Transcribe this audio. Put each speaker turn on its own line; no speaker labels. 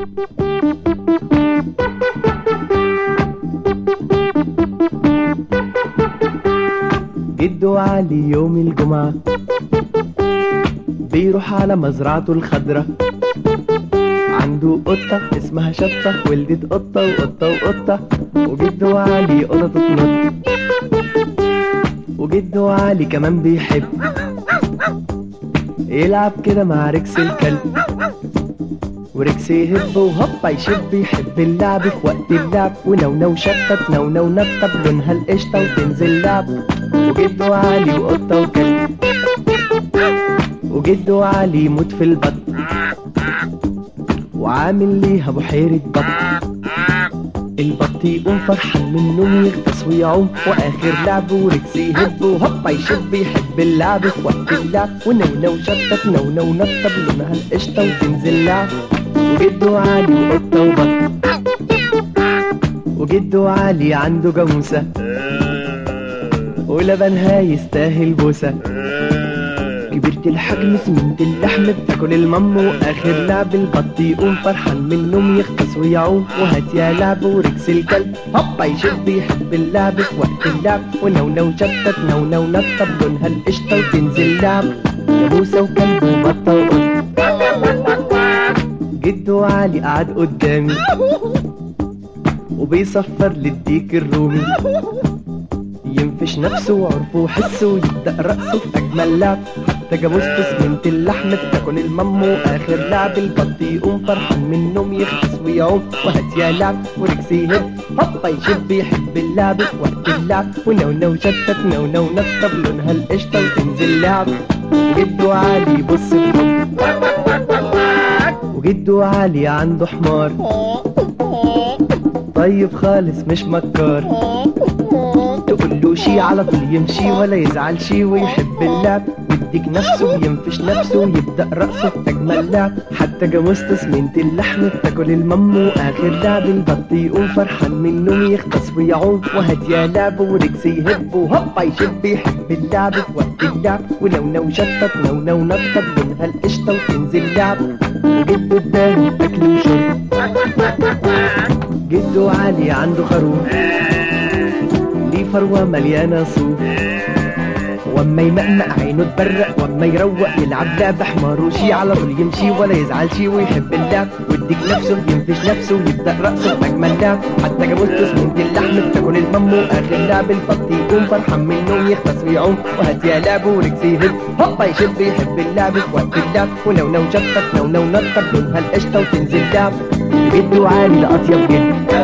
جدو علي يوم الجمعة بيروح على مزرعته الخضرة، عنده قطة اسمها شطة، ولدت قطة وقطة وقطة، وجدو علي قطة تنط، وجدو علي كمان بيحب يلعب كده مع ركس الكلب، وركس يهب وهوبا يشب، يحب اللعب في وقت اللعب، ونونو شطة نونو نطة بلونها القشطة وتنزل لعب، وجدو علي وقطة وكلب، وجدو علي يموت في البط وعامل ليها بحيرة بط، البط يقوم فرحان من النوم يغطس ويعوم، واخر لعب وركس يهب وهوبا يشب، يحب اللعب في وقت اللعب، ونونو شطة نونو نطة بلونها القشطة وتنزل لعب، وجدو علي وقطة وبط، وجدو علي عنده جاموسة ولبنها يستاهل بوسة، كبيرة الحجم سمنت اللحم بتاكل المم، واخر لعب البط يقوم فرحان من النوم يغطس ويعوم، وهات يا لعب وركس الكلب هوبا يشب، يحب اللعب في وقت اللعب، ونونو شطة نونو نطة بلونها القشطة وتنزل لعب، جاموسة وكلب وبطة وقط. جدو علي قعد قدامي وبيصفر للديك الرومي، ينفش نفسه وعرفه وحسه ويبدأ رقصه في أجمل لعب، حتى جاموسته سمنت اللحم بتاكل المم، وآخر لعب البط يقوم فرحان من النوم يغطس ويعوم، وهات يا لعب وركس يهب هوبا يشب، يحب اللعب في وقت اللعب، ونونو شتت نونو نطة بلونها القشطة وتنزل لعب، وجدو علي يبص بحب، وجدو علي عنده حمار طيب خالص مش مكار، تقول له شي على طول يمشي ولا يزعل شي، ويحب اللعب ويديك نفسه وينفش نفسه ويبدأ رقصه في أجمل لعب، حتى جاموسته سمنت اللحم بتاكل المم، وآخر لعب البط يقوم فرحان من النوم يغطس ويعوم، وهات يا لعب وركس يهب وهوبا يشب، يحب اللعب في وقت اللعب، ونونو شطة نونو نطة بلونها القشطة وتنزل لعب، وجدو اداني أكل وشرب. جدو علي عنده خروف ليه فروة مليانة صوف، واما يمقمق عينه تبرق، واما يروق يلعب لعب حمار وشي، على طول يمشي ولا يزعل شي، ويحب اللعب ويديك نفسه ينفش نفسه ويبدأ رقصه في أجمل لعب، حتى جاموسته سمنت اللحم بتاكل المم، وآخر لعب البط يقوم فرحان من النوم يغطس ويعوم، وهات يا لعب وركس يهب هوبا يشب، يحب اللعب في وقت اللعب، ونونو شطت نونو نطة بلونها القشطة وتنزل لعب، جدو علي ده أطيب جد.